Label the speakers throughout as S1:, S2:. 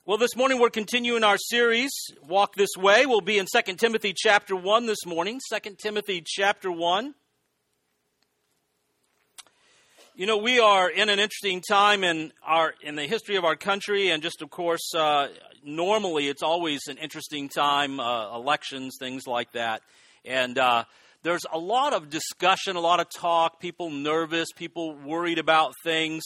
S1: Well, this morning we're continuing our series, Walk This Way. We'll be in 2 Timothy chapter 1 this morning. 2 Timothy chapter 1. You know, we are in an interesting time in the history of our country, and just, of course, normally it's always an interesting time, elections, things like that. And there's a lot of discussion, a lot of talk, people nervous, people worried about things,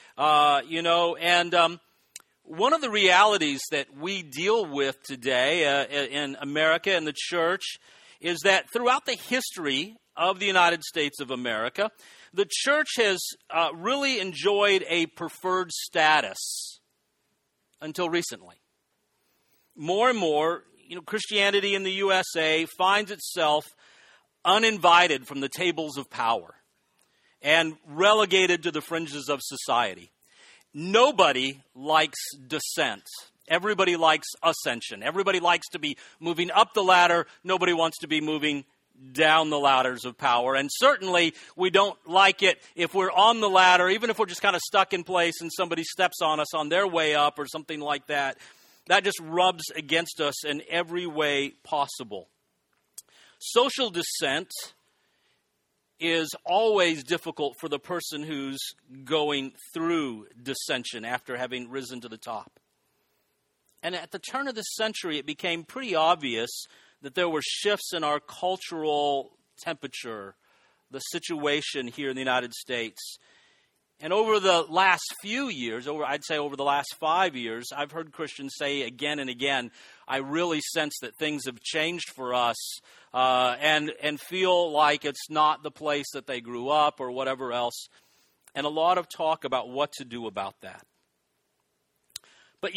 S1: one of the realities that we deal with today in America and the church is that throughout the history of the United States of America, the church has really enjoyed a preferred status until recently. More and more, Christianity in the USA finds itself uninvited from the tables of power and relegated to the fringes of society. Nobody likes dissent. Everybody likes ascension. Everybody likes to be moving up the ladder. Nobody wants to be moving down the ladders of power. And certainly we don't like it if we're on the ladder, even if we're just kind of stuck in place and somebody steps on us on their way up or something like that. That just rubs against us in every way possible. Social dissent is always difficult for the person who's going through dissension after having risen to the top. And at the turn of the century, it became pretty obvious that there were shifts in our cultural temperature, the situation here in the United States. And over the last few years, I'd say over the last 5 years, I've heard Christians say again and again, I really sense that things have changed for us and feel like it's not the place that they grew up or whatever else. And a lot of talk about what to do about that. But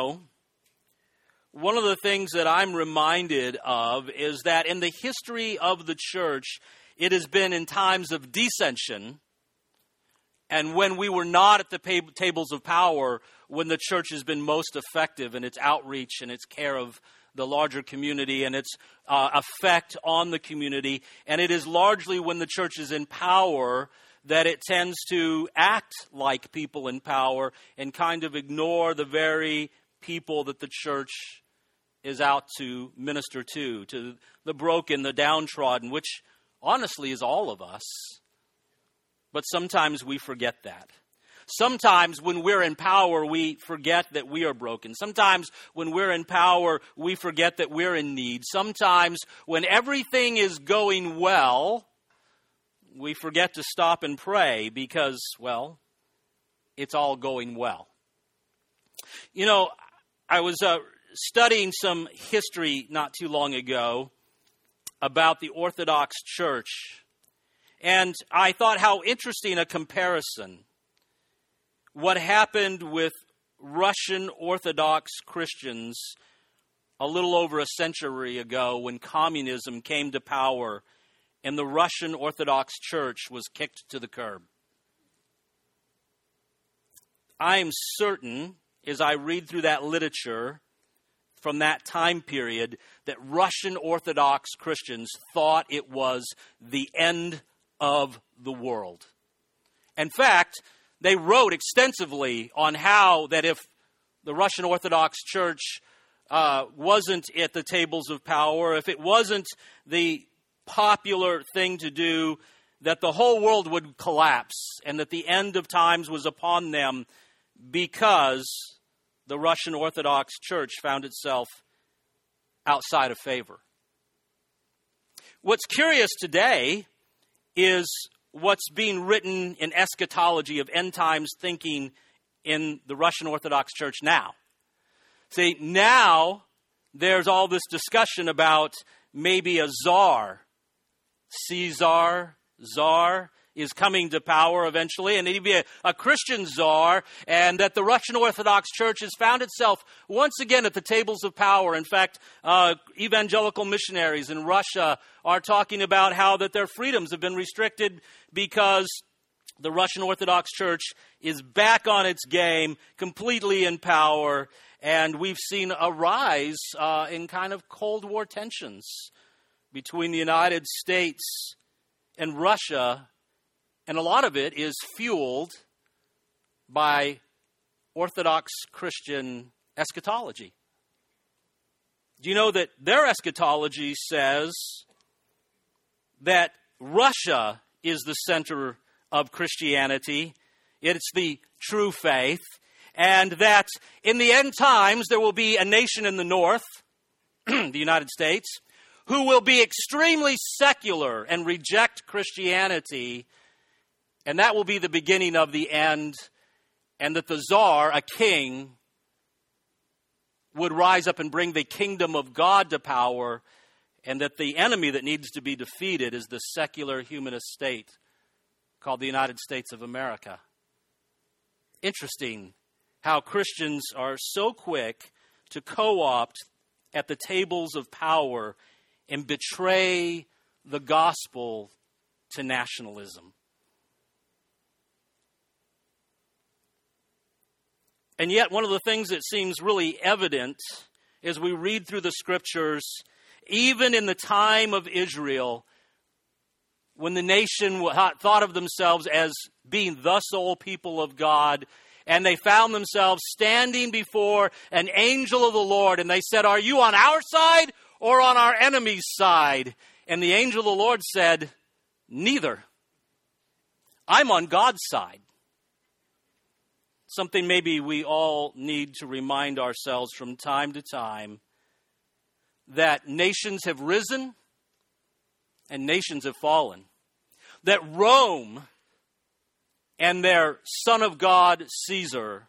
S1: one of the things that I'm reminded of is that in the history of the church, it has been in times of dissension, and when we were not at the tables of power, when the church has been most effective in its outreach and its care of the larger community and its effect on the community. And it is largely when the church is in power that it tends to act like people in power and kind of ignore the very people that the church is out to minister to the broken, the downtrodden, which honestly is all of us. But sometimes we forget that. Sometimes when we're in power, we forget that we are broken. Sometimes when we're in power, we forget that we're in need. Sometimes when everything is going well, we forget to stop and pray because, well, it's all going well. I was studying some history not too long ago about the Orthodox Church. And I thought how interesting a comparison. What happened with Russian Orthodox Christians a little over a century ago when communism came to power and the Russian Orthodox Church was kicked to the curb. I am certain, as I read through that literature from that time period, that Russian Orthodox Christians thought it was the end of the world. In fact, they wrote extensively on how that if the Russian Orthodox Church wasn't at the tables of power, if it wasn't the popular thing to do, that the whole world would collapse and that the end of times was upon them because the Russian Orthodox Church found itself outside of favor. What's curious today is what's being written in eschatology of end times thinking in the Russian Orthodox Church now. See, now there's all this discussion about maybe a czar. Caesar, czar, is coming to power eventually, and he'd be a Christian czar, and that the Russian Orthodox Church has found itself once again at the tables of power. In fact, evangelical missionaries in Russia are talking about how that their freedoms have been restricted because the Russian Orthodox Church is back on its game, completely in power, and we've seen a rise in kind of Cold War tensions between the United States and Russia. And a lot of it is fueled by Orthodox Christian eschatology. Do you know that their eschatology says that Russia is the center of Christianity? It's the true faith. And that in the end times there will be a nation in the north, the United States, who will be extremely secular and reject Christianity. And that will be the beginning of the end. And that the czar, a king, would rise up and bring the kingdom of God to power, and that the enemy that needs to be defeated is the secular humanist state called the United States of America. Interesting how Christians are so quick to co-opt at the tables of power and betray the gospel to nationalism. And yet, one of the things that seems really evident as we read through the scriptures, even in the time of Israel, when the nation thought of themselves as being the sole people of God, and they found themselves standing before an angel of the Lord, and they said, "Are you on our side or on our enemy's side?" And the angel of the Lord said, "Neither. I'm on God's side." Something maybe we all need to remind ourselves from time to time, that nations have risen and nations have fallen. That Rome and their son of God, Caesar,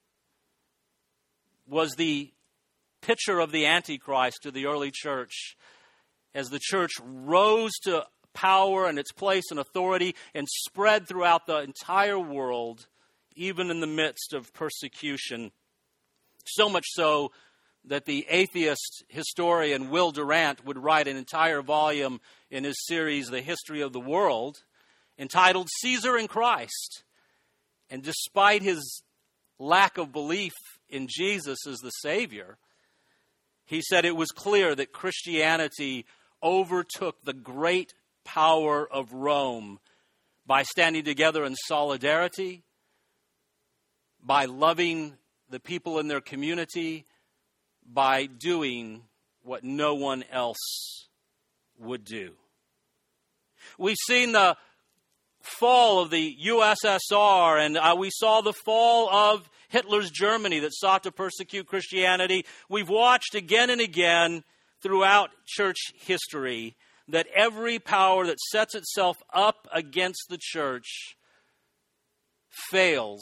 S1: was the picture of the Antichrist to the early church, as the church rose to power and its place and authority and spread throughout the entire world, even in the midst of persecution. So much so that the atheist historian Will Durant would write an entire volume in his series, The History of the World, entitled Caesar and Christ. And despite his lack of belief in Jesus as the Savior, he said it was clear that Christianity overtook the great power of Rome by standing together in solidarity, by loving the people in their community, by doing what no one else would do. We've seen the fall of the USSR, and we saw the fall of Hitler's Germany that sought to persecute Christianity. We've watched again and again throughout church history that every power that sets itself up against the church fails.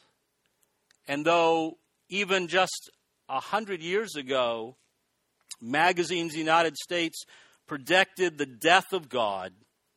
S1: And though even just 100 years ago, magazines in the United States predicted the death of God,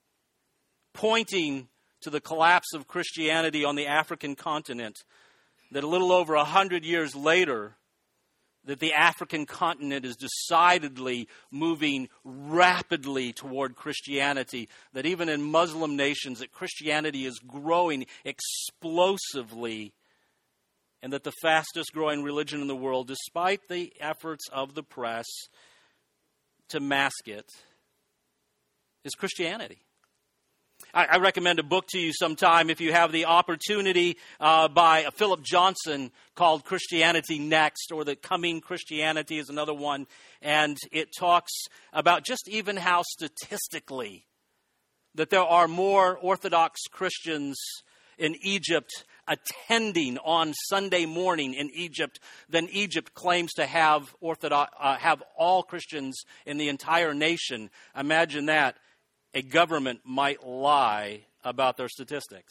S1: pointing to the collapse of Christianity on the African continent, that a little over 100 years later, that the African continent is decidedly moving rapidly toward Christianity, that even in Muslim nations, that Christianity is growing explosively, and that the fastest growing religion in the world, despite the efforts of the press to mask it, is Christianity. I recommend a book to you sometime if you have the opportunity by Philip Johnson called Christianity Next, or The Coming Christianity is another one. And it talks about just even how statistically that there are more Orthodox Christians in Egypt attending on Sunday morning in Egypt than Egypt claims to have have all Christians in the entire nation. Imagine that. A government might lie about their statistics.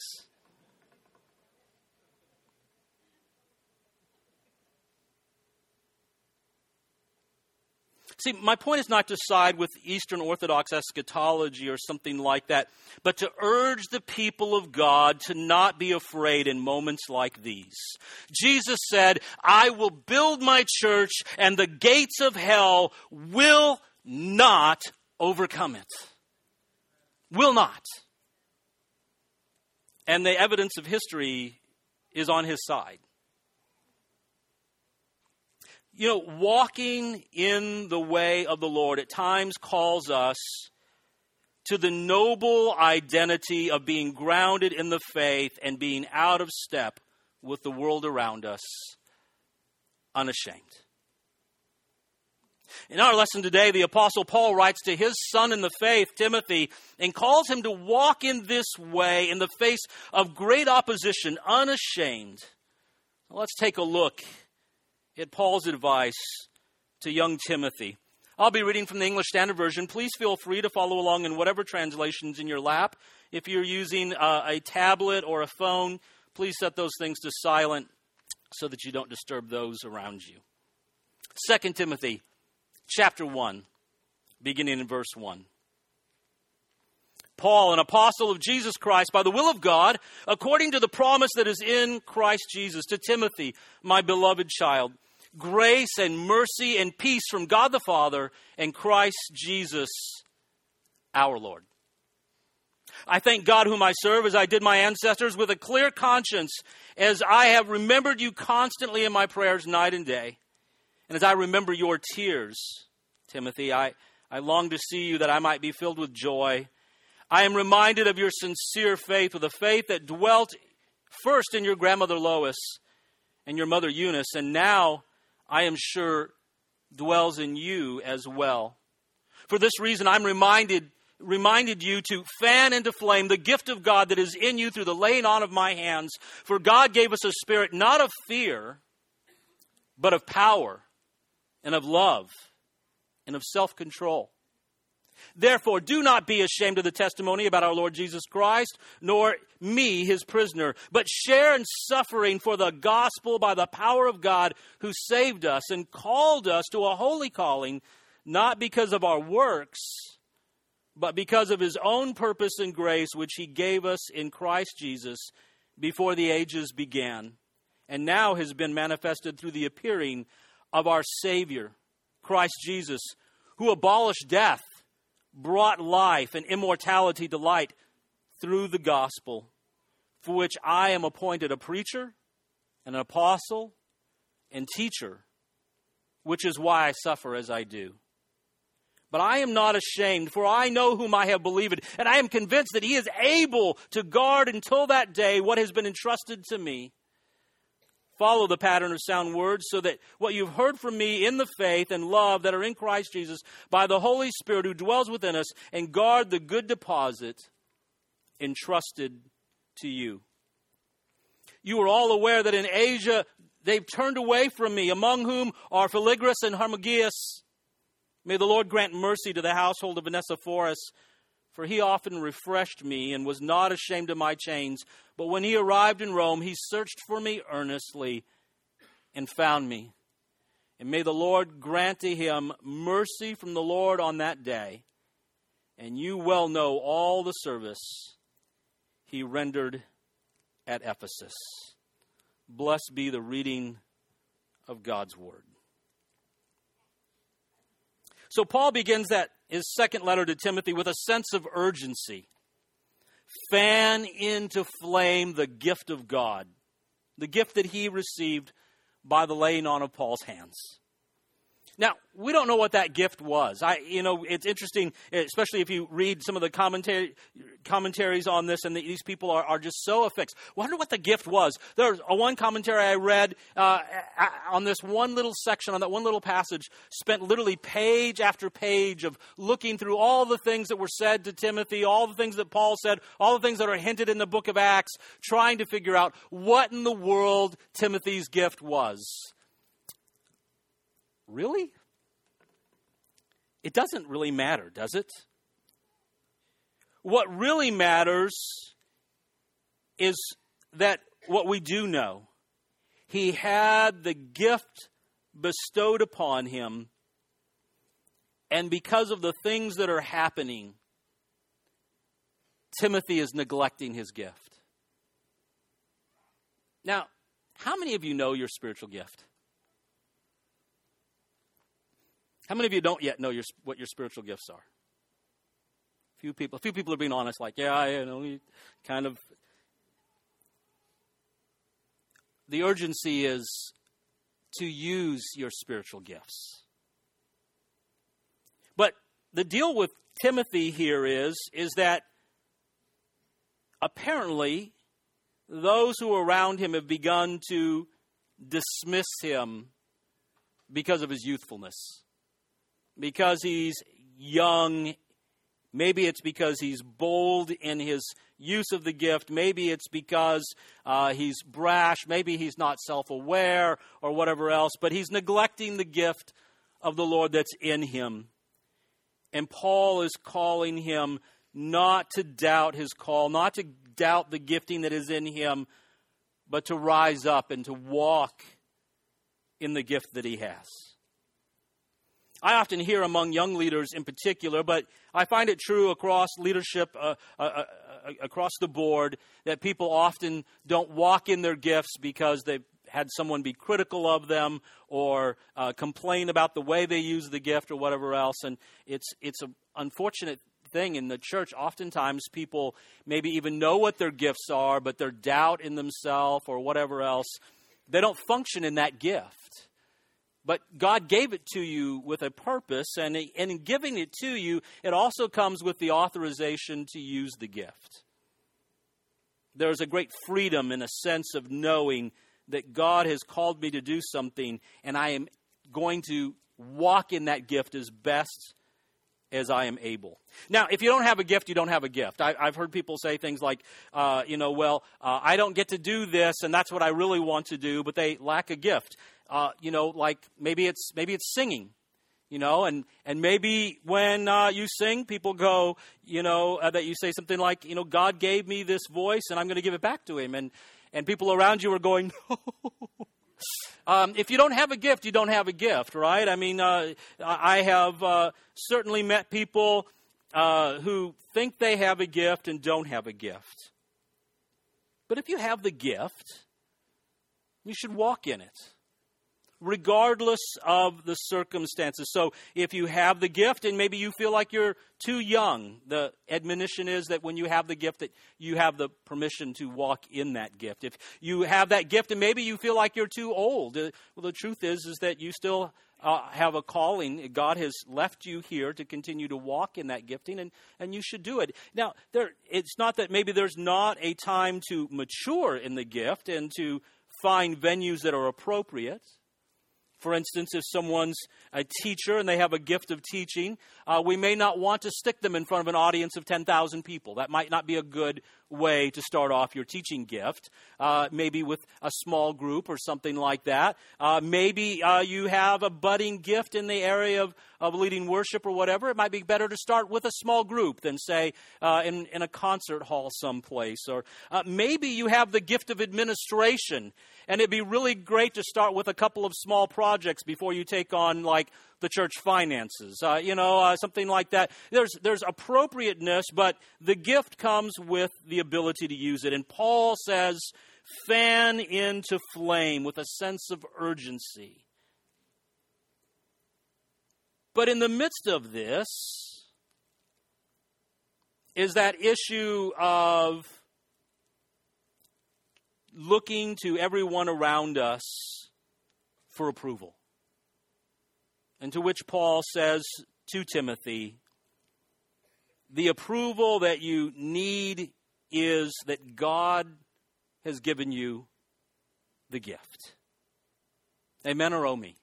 S1: See, my point is not to side with Eastern Orthodox eschatology or something like that, but to urge the people of God to not be afraid in moments like these. Jesus said, "I will build my church, and the gates of hell will not overcome it." Will not. And the evidence of history is on his side. You know, walking in the way of the Lord at times calls us to the noble identity of being grounded in the faith and being out of step with the world around us. unashamed. In our lesson today, the Apostle Paul writes to his son in the faith, Timothy, and calls him to walk in this way in the face of great opposition, unashamed. Let's take a look at Paul's advice to young Timothy. I'll be reading from the English Standard Version. Please feel free to follow along in whatever translation's in your lap. If you're using a tablet or a phone, please set those things to silent so that you don't disturb those around you. 2 Timothy chapter 1, beginning in verse 1. Paul, an apostle of Jesus Christ, by the will of God, according to the promise that is in Christ Jesus, to Timothy, my beloved child, grace and mercy and peace from God the Father and Christ Jesus our Lord. I thank God whom I serve as I did my ancestors with a clear conscience, as I have remembered you constantly in my prayers night and day. And as I remember your tears, Timothy, I long to see you that I might be filled with joy. I am reminded of your sincere faith, with a faith that dwelt first in your grandmother Lois and your mother Eunice, and now, I am sure, dwells in you as well. For this reason, I'm reminded you to fan into flame the gift of God that is in you through the laying on of my hands. For God gave us a spirit not of fear, but of power and of love and of self-control. Therefore, do not be ashamed of the testimony about our Lord Jesus Christ, nor me, his prisoner, but share in suffering for the gospel by the power of God, who saved us and called us to a holy calling, not because of our works, but because of his own purpose and grace, which he gave us in Christ Jesus before the ages began, and now has been manifested through the appearing of our Savior, Christ Jesus, who abolished death, brought life and immortality to light through the gospel, for which I am appointed a preacher, an apostle, and teacher, which is why I suffer as I do. But I am not ashamed, for I know whom I have believed, and I am convinced that he is able to guard until that day what has been entrusted to me. Follow the pattern of sound words, so that what you've heard from me in the faith and love that are in Christ Jesus by the Holy Spirit who dwells within us, and guard the good deposit entrusted to you. You are all aware that in Asia they've turned away from me, among whom are Philygras and Hermogeus. May the Lord grant mercy to the household of Onesiphorus, for he often refreshed me and was not ashamed of my chains. But when he arrived in Rome, he searched for me earnestly and found me. And may the Lord grant to him mercy from the Lord on that day. And you well know all the service he rendered at Ephesus. Blessed be the reading of God's word. So Paul begins his second letter to Timothy with a sense of urgency. Fan into flame the gift of God, the gift that he received by the laying on of Paul's hands. Now, we don't know what that gift was. It's interesting, especially if you read some of the commentaries on this, and these people are just so affixed. Wonder what the gift was. There's one commentary I read on this one little section, on that one little passage, spent literally page after page of looking through all the things that were said to Timothy, all the things that Paul said, all the things that are hinted in the book of Acts, trying to figure out what in the world Timothy's gift was. Really? It doesn't really matter, does it? What really matters is that what we do know. He had the gift bestowed upon him, and because of the things that are happening, Timothy is neglecting his gift. Now, how many of you know your spiritual gift? How many of you don't yet know what your spiritual gifts are? A few people are being honest, like, kind of. The urgency is to use your spiritual gifts. But the deal with Timothy here is that apparently those who are around him have begun to dismiss him because of his youthfulness, because he's young. Maybe it's because he's bold in his use of the gift. Maybe it's because he's brash. Maybe he's not self-aware or whatever else. But he's neglecting the gift of the Lord that's in him. And Paul is calling him not to doubt his call, not to doubt the gifting that is in him, but to rise up and to walk in the gift that he has. I often hear among young leaders in particular, but I find it true across leadership, across the board, that people often don't walk in their gifts because they've had someone be critical of them or complain about the way they use the gift or whatever else. And it's an unfortunate thing in the church. Oftentimes people maybe even know what their gifts are, but their doubt in themselves or whatever else, they don't function in that gift. But God gave it to you with a purpose, and in giving it to you, it also comes with the authorization to use the gift. There's a great freedom in a sense of knowing that God has called me to do something, and I am going to walk in that gift as best as I am able. Now, if you don't have a gift, you don't have a gift. I've heard people say things like, I don't get to do this, and that's what I really want to do, but they lack a gift. Like maybe it's singing, and maybe when you sing, people go, that you say something like, God gave me this voice, and I'm going to give it back to him, and people around you are going, no. If you don't have a gift, you don't have a gift, right? I mean, I have certainly met people who think they have a gift and don't have a gift. But if you have the gift, you should walk in it, regardless of the circumstances. So if you have the gift and maybe you feel like you're too young, the admonition is that when you have the gift that you have the permission to walk in that gift. If you have that gift and maybe you feel like you're too old, well, the truth is that you still have a calling. God has left you here to continue to walk in that gifting, and you should do it. Now, it's not that maybe there's not a time to mature in the gift and to find venues that are appropriate. For instance, if someone's a teacher and they have a gift of teaching, we may not want to stick them in front of an audience of 10,000 people. That might not be a good way to start off your teaching gift, maybe with a small group or something like that. Maybe you have a budding gift in the area of leading worship or whatever. It might be better to start with a small group than, say, in a concert hall someplace. Or maybe you have the gift of administration, and it'd be really great to start with a couple of small projects before you take on, like, the church finances, something like that. There's appropriateness, but the gift comes with the ability to use it. And Paul says, fan into flame with a sense of urgency. But in the midst of this is that issue of looking to everyone around us for approval. And to which Paul says to Timothy, the approval that you need is that God has given you the gift. Amen or oh me?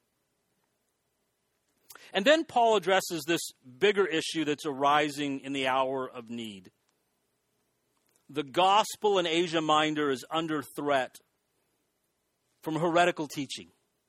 S1: And then Paul addresses this bigger issue that's arising in the hour of need. The gospel in Asia Minor is under threat from heretical teaching.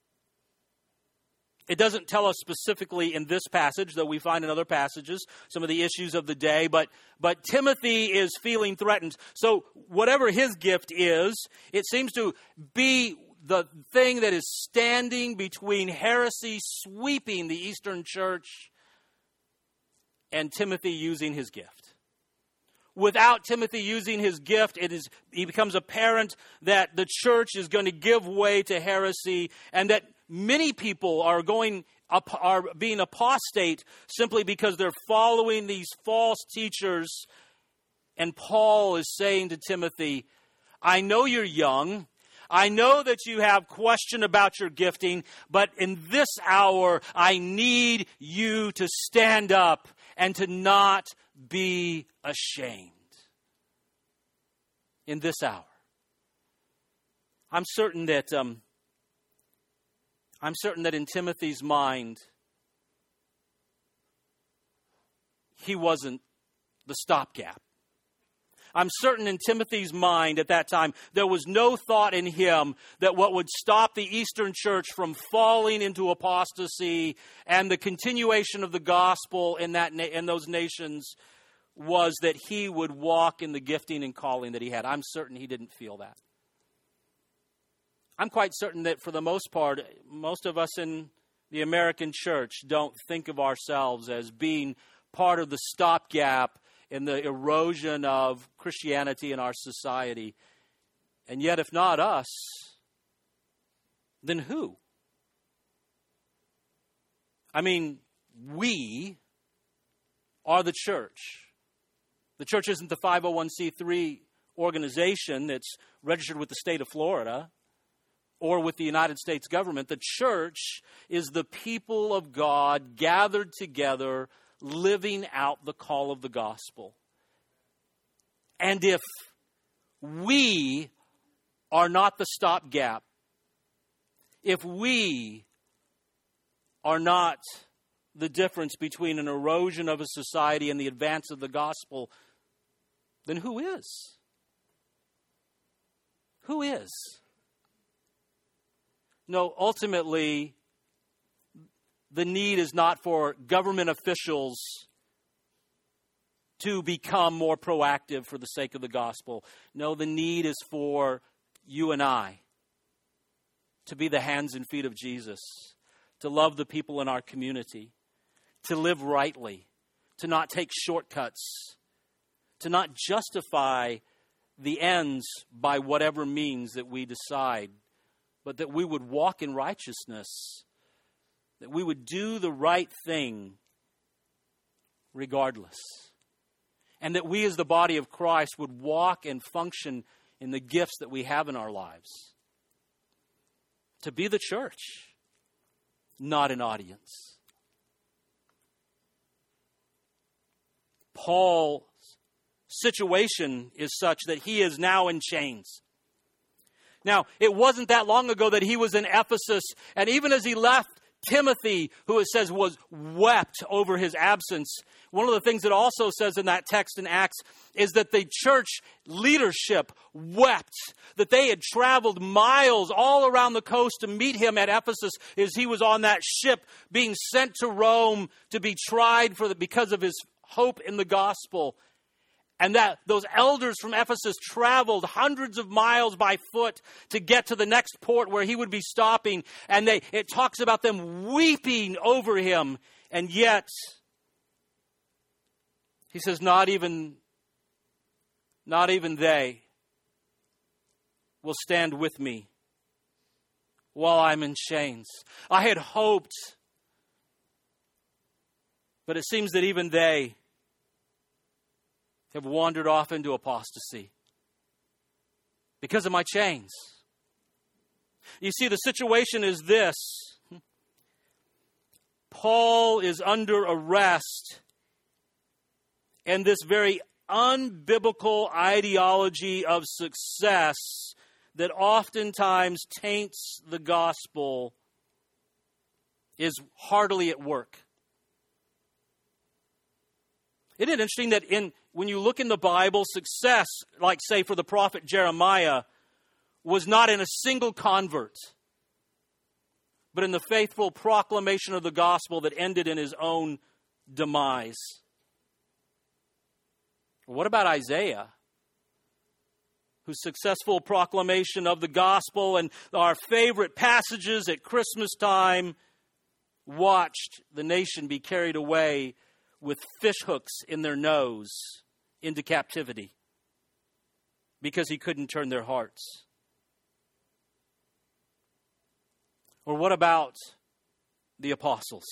S1: It doesn't tell us specifically in this passage, though we find in other passages some of the issues of the day, but Timothy is feeling threatened. So whatever his gift is, it seems to be the thing that is standing between heresy sweeping the Eastern church and Timothy using his gift. Without Timothy using his gift, it becomes apparent that the church is going to give way to heresy, and that many people are being apostate simply because they're following these false teachers. And Paul is saying to Timothy, I know you're young. I know that you have question about your gifting, but in this hour, I need you to stand up and to not be ashamed. In this hour. I'm certain that I'm certain that in Timothy's mind, he wasn't the stopgap. I'm certain in Timothy's mind at that time, there was no thought in him that what would stop the Eastern Church from falling into apostasy and the continuation of the gospel in those nations was that he would walk in the gifting and calling that he had. I'm certain he didn't feel that. I'm quite certain that for the most part, most of us in the American church don't think of ourselves as being part of the stopgap in the erosion of Christianity in our society. And yet, if not us, then who? I mean, we are the church. The church isn't the 501c3 organization that's registered with the state of Florida or with the United States government. The church is the people of God gathered together, living out the call of the gospel. And if we are not the stopgap, if we are not the difference between an erosion of a society and the advance of the gospel, then who is? Who is? No, ultimately, the need is not for government officials to become more proactive for the sake of the gospel. No, the need is for you and I to be the hands and feet of Jesus, to love the people in our community, to live rightly, to not take shortcuts, to not justify the ends by whatever means that we decide, but that we would walk in righteousness, that we would do the right thing regardless. And that we as the body of Christ would walk and function in the gifts that we have in our lives. To be the church, not an audience. Paul's situation is such that he is now in chains. Now, it wasn't that long ago that he was in Ephesus, and even as he left, Timothy, who it says was wept over his absence. One of the things it also says in that text in Acts is that the church leadership wept, that they had traveled miles all around the coast to meet him at Ephesus as he was on that ship being sent to Rome to be tried because of his hope in the gospel. And that those elders from Ephesus traveled hundreds of miles by foot to get to the next port where he would be stopping. And it talks about them weeping over him. And yet, he says, not even they will stand with me while I'm in chains. I had hoped, but it seems that even they have wandered off into apostasy because of my chains. You see, the situation is this. Paul is under arrest, and this very unbiblical ideology of success that oftentimes taints the gospel is heartily at work. Isn't it interesting that when you look in the Bible, success, like say for the prophet Jeremiah, was not in a single convert, but in the faithful proclamation of the gospel that ended in his own demise. What about Isaiah, whose successful proclamation of the gospel and our favorite passages at Christmas time watched the nation be carried away with fish hooks in their nose into captivity because he couldn't turn their hearts? Or what about the apostles?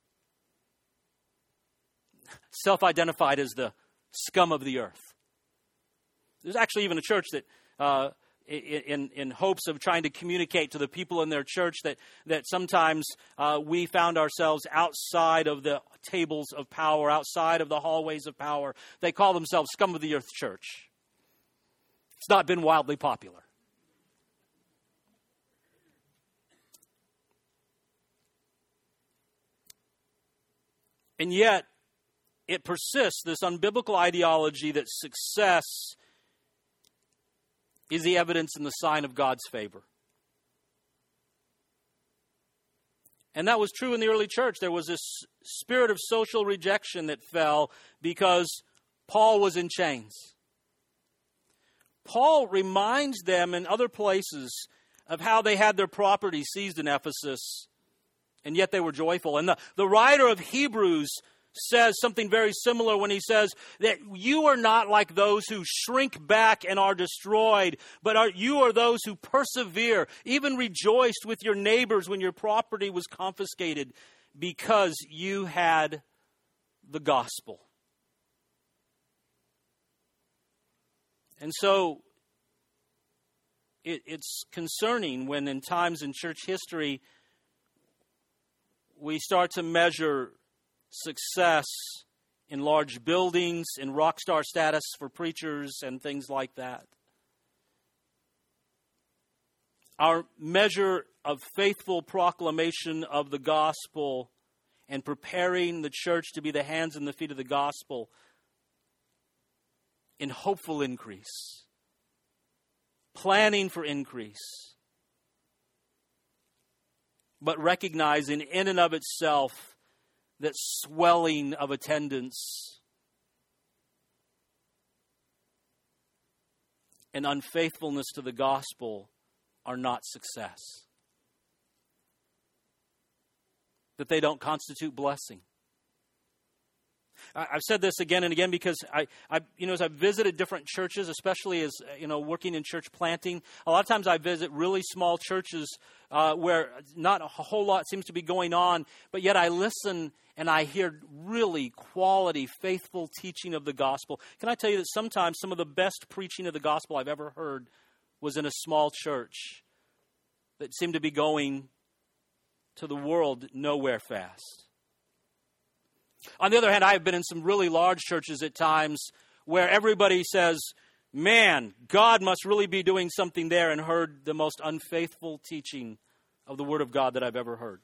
S1: Self-identified as the scum of the earth. There's actually even a church that in hopes of trying to communicate to the people in their church that sometimes we found ourselves outside of the tables of power, outside of the hallways of power. They call themselves Scum of the Earth Church. It's not been wildly popular. And yet, it persists, this unbiblical ideology that success is the evidence and the sign of God's favor. And that was true in the early church. There was this spirit of social rejection that fell because Paul was in chains. Paul reminds them in other places of how they had their property seized in Ephesus, and yet they were joyful. And the writer of Hebrews says something very similar when he says that you are not like those who shrink back and are destroyed, but you are those who persevere, even rejoiced with your neighbors when your property was confiscated because you had the gospel. And so it's concerning when in times in church history we start to measure success in large buildings, in rock star status for preachers and things like that. Our measure of faithful proclamation of the gospel and preparing the church to be the hands and the feet of the gospel in hopeful increase, planning for increase, but recognizing in and of itself that swelling of attendance and unfaithfulness to the gospel are not success. That they don't constitute blessing. I've said this again and again because as I've visited different churches, especially as working in church planting, a lot of times I visit really small churches where not a whole lot seems to be going on, but yet I listen and I hear really quality, faithful teaching of the gospel. Can I tell you that sometimes some of the best preaching of the gospel I've ever heard was in a small church that seemed to be going to the world nowhere fast. On the other hand, I have been in some really large churches at times where everybody says, man, God must really be doing something there, and heard the most unfaithful teaching of the Word of God that I've ever heard.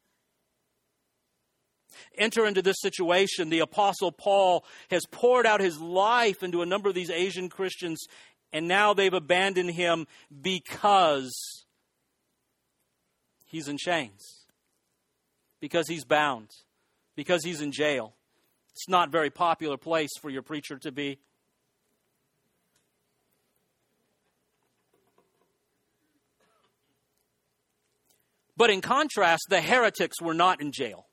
S1: Enter into this situation. The Apostle Paul has poured out his life into a number of these Asian Christians, and now they've abandoned him because he's in chains, because he's bound, because he's in jail. It's not a very popular place for your preacher to be. But in contrast, the heretics were not in jail.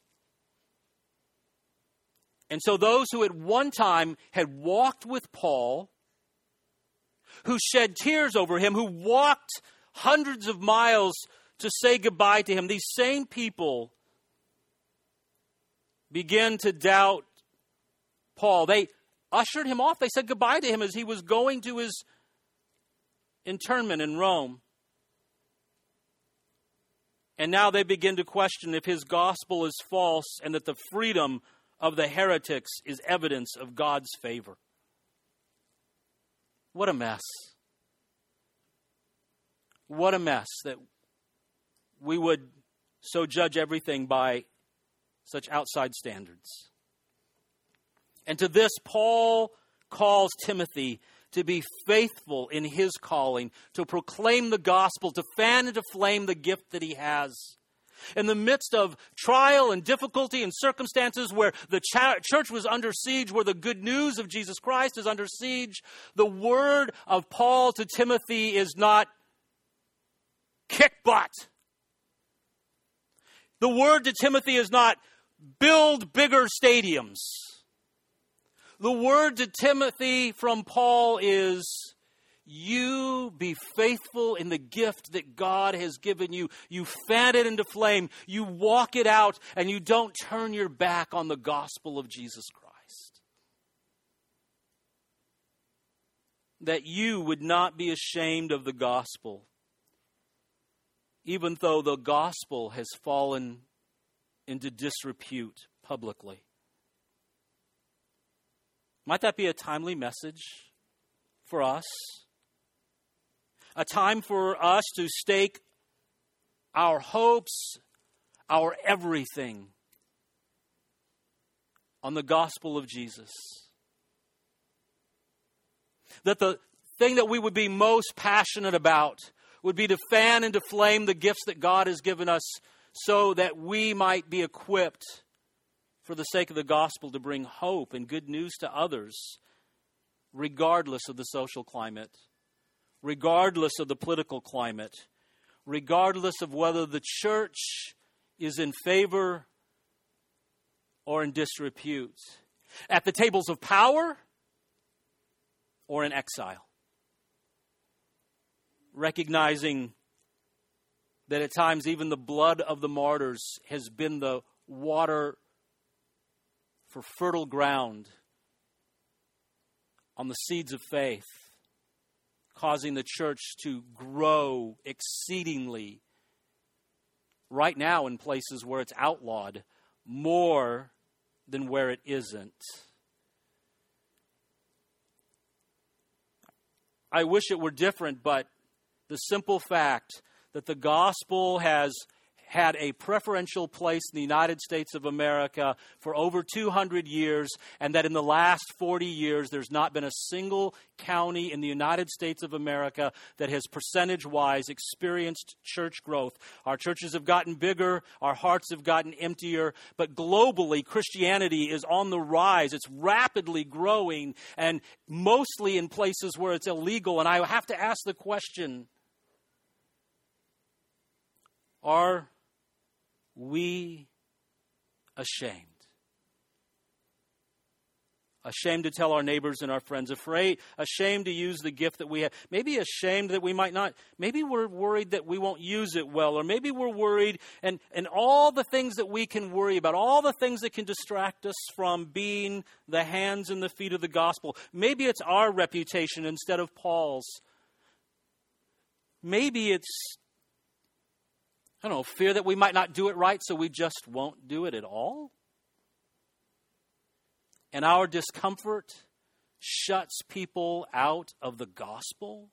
S1: And so those who at one time had walked with Paul, who shed tears over him, who walked hundreds of miles to say goodbye to him, these same people began to doubt Paul. They ushered him off. They said goodbye to him as he was going to his internment in Rome. And now they begin to question if his gospel is false and that the freedom of the heretics is evidence of God's favor. What a mess. What a mess that we would so judge everything by such outside standards. And to this, Paul calls Timothy to be faithful in his calling, to proclaim the gospel, to fan into flame the gift that he has. In the midst of trial and difficulty and circumstances where the church was under siege, where the good news of Jesus Christ is under siege, the word of Paul to Timothy is not kick butt. The word to Timothy is not build bigger stadiums. The word to Timothy from Paul is, you be faithful in the gift that God has given you. You fan it into flame. You walk it out, and you don't turn your back on the gospel of Jesus Christ. That you would not be ashamed of the gospel, even though the gospel has fallen into disrepute publicly. Might that be a timely message for us? A time for us to stake our hopes, our everything on the gospel of Jesus. That the thing that we would be most passionate about would be to fan into flame the gifts that God has given us so that we might be equipped for the sake of the gospel to bring hope and good news to others, regardless of the social climate, regardless of the political climate, regardless of whether the church is in favor or in disrepute, at the tables of power or in exile. Recognizing that at times even the blood of the martyrs has been the water for fertile ground on the seeds of faith, causing the church to grow exceedingly, right now in places where it's outlawed, more than where it isn't. I wish it were different, but the simple fact that the gospel has had a preferential place in the United States of America for over 200 years, and that in the last 40 years there's not been a single county in the United States of America that has percentage-wise experienced church growth. Our churches have gotten bigger, our hearts have gotten emptier, but globally Christianity is on the rise. It's rapidly growing, and mostly in places where it's illegal. And I have to ask the question, are we ashamed? Ashamed to tell our neighbors and our friends, ashamed to use the gift that we have. Maybe ashamed that we might not. Maybe we're worried that we won't use it well. Or maybe we're worried, and all the things that we can worry about, all the things that can distract us from being the hands and the feet of the gospel. Maybe it's our reputation instead of Paul's. Maybe it's, fear that we might not do it right, so we just won't do it at all. And our discomfort shuts people out of the gospel.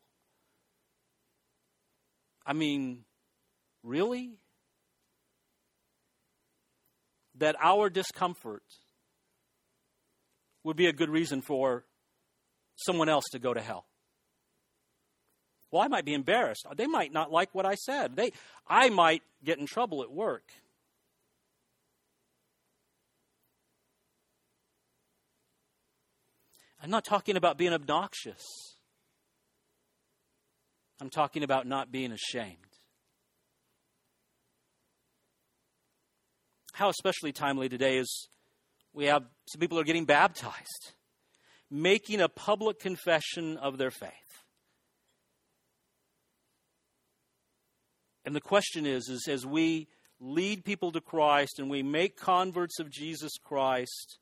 S1: I mean, really? That our discomfort would be a good reason for someone else to go to hell. Well, I might be embarrassed. They might not like what I said. I might get in trouble at work. I'm not talking about being obnoxious. I'm talking about not being ashamed. How especially timely today is we have some people who are getting baptized, making a public confession of their faith. And the question is as we lead people to Christ and we make converts of Jesus Christ,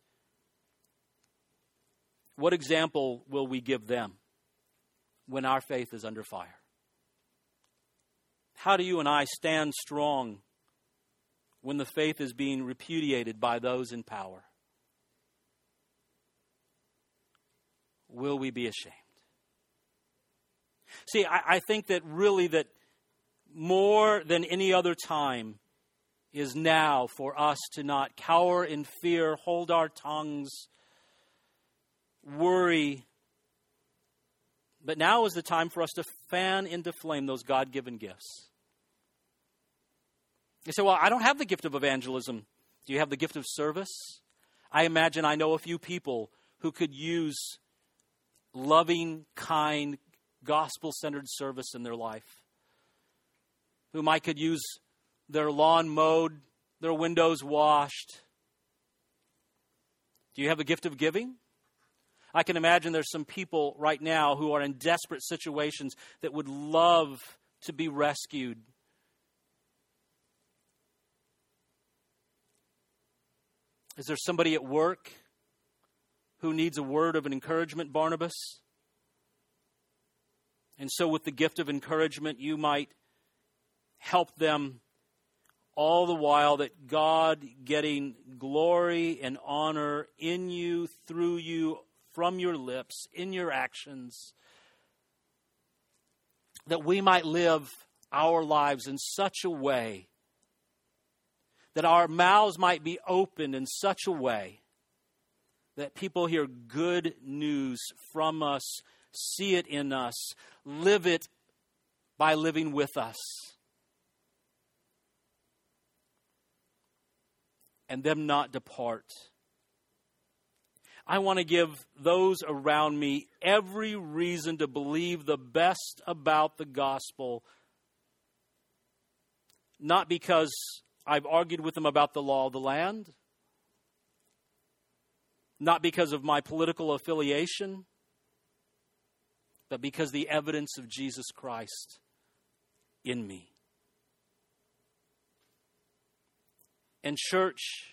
S1: what example will we give them when our faith is under fire? How do you and I stand strong when the faith is being repudiated by those in power? Will we be ashamed? See, I think that really that more than any other time is now for us to not cower in fear, hold our tongues, worry. But now is the time for us to fan into flame those God-given gifts. You say, well, I don't have the gift of evangelism. Do you have the gift of service? I imagine I know a few people who could use loving, kind, gospel-centered service in their life. Whom I could use their lawn mowed, their windows washed. Do you have a gift of giving? I can imagine there's some people right now who are in desperate situations that would love to be rescued. Is there somebody at work who needs a word of an encouragement, Barnabas? And so with the gift of encouragement, you might help them, all the while that God getting glory and honor in you, through you, from your lips, in your actions, that we might live our lives in such a way, that our mouths might be opened in such a way that people hear good news from us, see it in us, live it by living with us. And them not depart. I want to give those around me every reason to believe the best about the gospel, not because I've argued with them about the law of the land, not because of my political affiliation, but because the evidence of Jesus Christ in me. And church,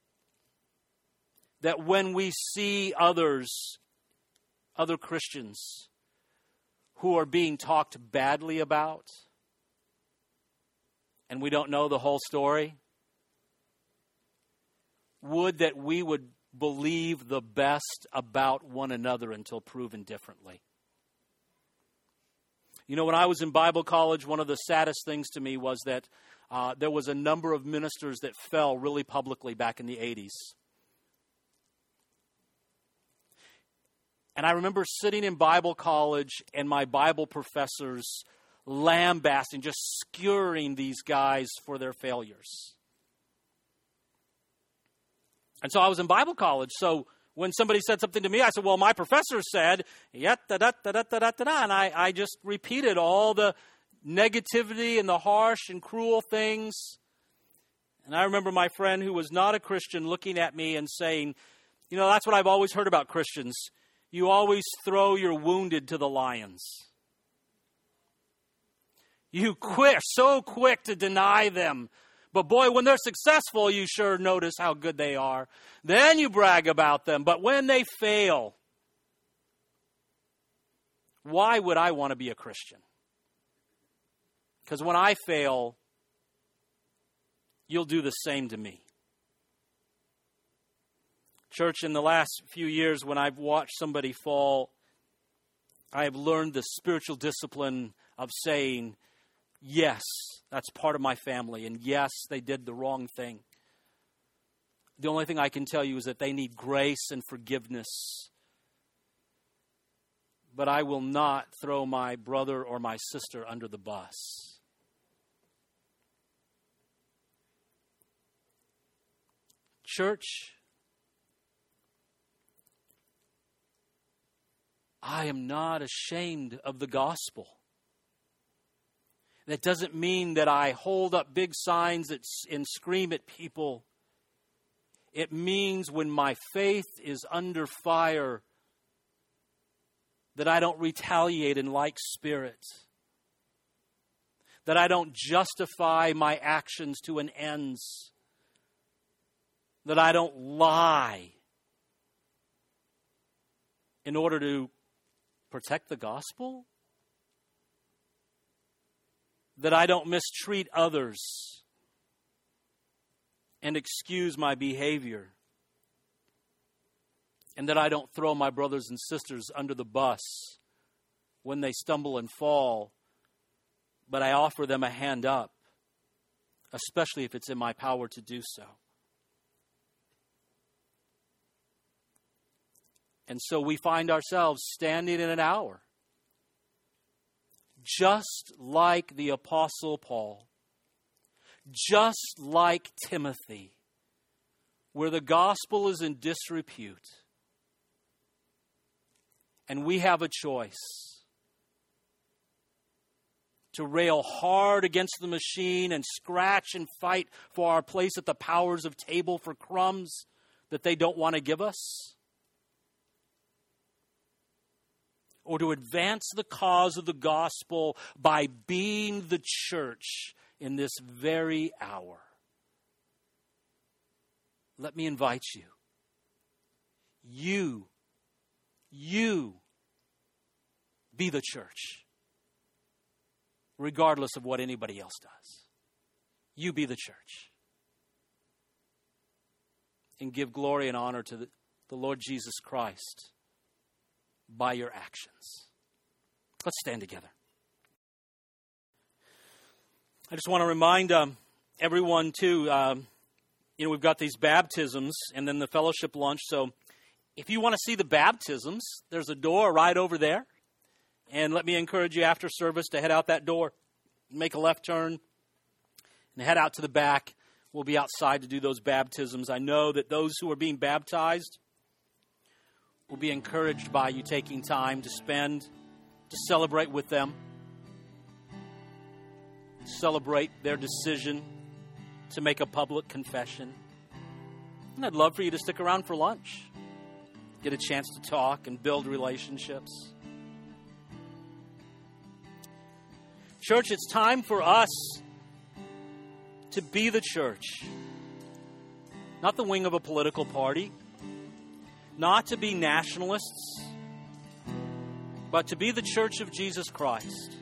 S1: that when we see other Christians who are being talked badly about, and we don't know the whole story, would that we would believe the best about one another until proven differently. You know, when I was in Bible college, one of the saddest things to me was that there was a number of ministers that fell really publicly back in the 80s. And I remember sitting in Bible college and my Bible professors lambasting, just skewering these guys for their failures. And so I was in Bible college, so when somebody said something to me, I said, well, my professor said, da-da-da-da-da-da-da, and I just repeated all the negativity and the harsh and cruel things. And I remember my friend who was not a Christian looking at me and saying, you know, that's what I've always heard about Christians. You always throw your wounded to the lions. You so quick to deny them. But boy, when they're successful, you sure notice how good they are. Then you brag about them. But when they fail, why would I want to be a Christian? Because when I fail, you'll do the same to me. Church, in the last few years when I've watched somebody fall, I have learned the spiritual discipline of saying, yes, that's part of my family, and yes, they did the wrong thing. The only thing I can tell you is that they need grace and forgiveness. But I will not throw my brother or my sister under the bus. Church, I am not ashamed of the gospel. That doesn't mean that I hold up big signs and scream at people. It means when my faith is under fire, that I don't retaliate in like spirit. That I don't justify my actions to an ends. That I don't lie in order to protect the gospel. That I don't mistreat others and excuse my behavior. And that I don't throw my brothers and sisters under the bus when they stumble and fall, but I offer them a hand up, especially if it's in my power to do so. And so we find ourselves standing in an hour, just like the Apostle Paul, just like Timothy, where the gospel is in disrepute. And we have a choice to rail hard against the machine and scratch and fight for our place at the powers of table for crumbs that they don't want to give us, or to advance the cause of the gospel by being the church in this very hour. Let me invite you. You be the church, regardless of what anybody else does. You be the church. And give glory and honor to the Lord Jesus Christ by your actions. Let's stand together. I just want to remind everyone too, we've got these baptisms and then the fellowship lunch. So If you want to see the baptisms, there's a door right over there. And let me encourage you after service to head out that door, make a left turn, and head out to the back. We'll be outside to do those baptisms. I know that those who are being baptized will be encouraged by you taking time to spend, to celebrate with them, celebrate their decision to make a public confession. And I'd love for you to stick around for lunch, get a chance to talk and build relationships. Church, it's time for us to be the church, not the wing of a political party, not to be nationalists, but to be the church of Jesus Christ.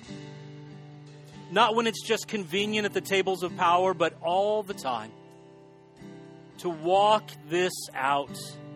S1: Not when it's just convenient at the tables of power, but all the time. To walk this out,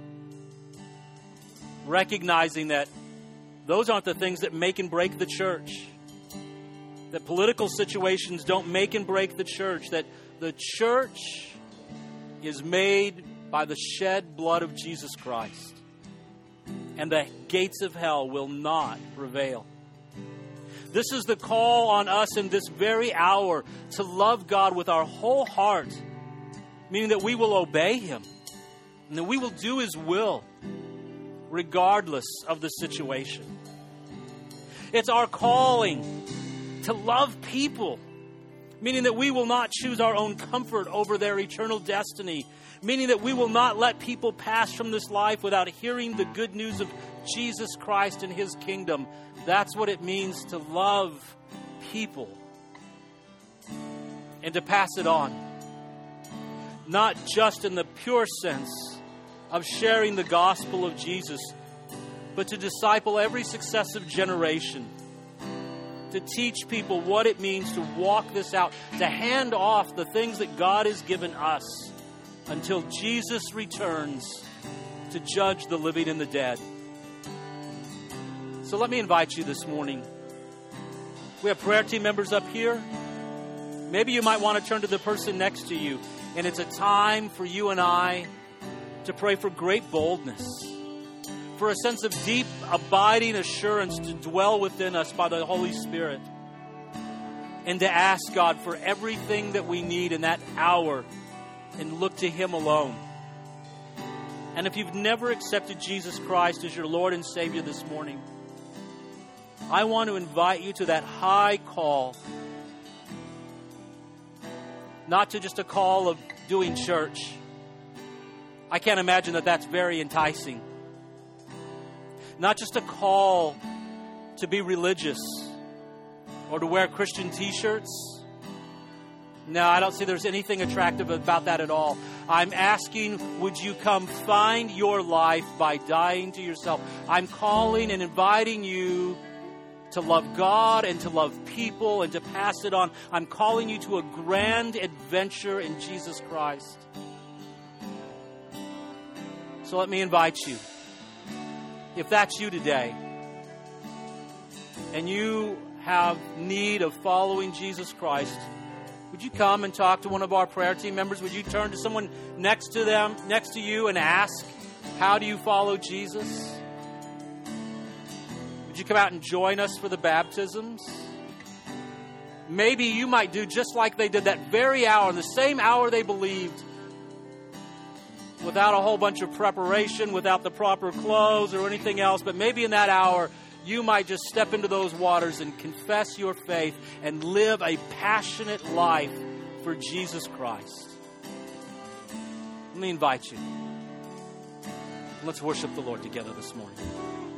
S1: recognizing that those aren't the things that make and break the church. That political situations don't make and break the church. That the church is made by the shed blood of Jesus Christ. And the gates of hell will not prevail. This is the call on us in this very hour to love God with our whole heart, meaning that we will obey Him and that we will do His will regardless of the situation. It's our calling to love people, meaning that we will not choose our own comfort over their eternal destiny, meaning that we will not let people pass from this life without hearing the good news of Jesus Christ and His kingdom. That's what it means to love people and to pass it on. Not just in the pure sense of sharing the gospel of Jesus, but to disciple every successive generation, to teach people what it means to walk this out, to hand off the things that God has given us until Jesus returns to judge the living and the dead. So let me invite you this morning. We have prayer team members up here. Maybe you might want to turn to the person next to you, and it's a time for you and I to pray for great boldness, for a sense of deep, abiding assurance to dwell within us by the Holy Spirit, and to ask God for everything that we need in that hour and look to Him alone. And if you've never accepted Jesus Christ as your Lord and Savior this morning, I want to invite you to that high call, not to just a call of doing church. I can't imagine that that's very enticing. Not just a call to be religious or to wear Christian t-shirts. No, I don't see there's anything attractive about that at all. I'm asking, would you come find your life by dying to yourself? I'm calling and inviting you to love God and to love people and to pass it on. I'm calling you to a grand adventure in Jesus Christ. So let me invite you. If that's you today, and you have need of following Jesus Christ, would you come and talk to one of our prayer team members? Would you turn to someone next to you, and ask, how do you follow Jesus? Would you come out and join us for the baptisms? Maybe you might do just like they did that very hour, the same hour they believed, without a whole bunch of preparation, without the proper clothes or anything else. But maybe in that hour, you might just step into those waters and confess your faith and live a passionate life for Jesus Christ. Let me invite you. Let's worship the Lord together this morning.